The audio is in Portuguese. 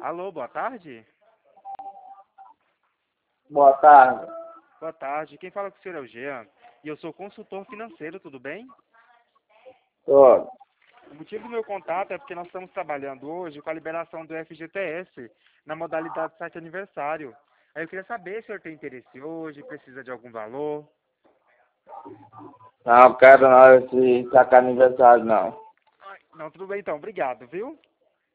Alô, boa tarde? Boa tarde. Boa tarde. Quem fala com o senhor é o Jean. E eu sou consultor financeiro, tudo bem? Tô. O motivo do meu contato é porque nós estamos trabalhando hoje com a liberação do FGTS na modalidade site aniversário. Aí eu queria saber se o senhor tem interesse hoje, precisa de algum valor. Não quero não esse sacar aniversário não. Não, tudo bem então. Obrigado, viu?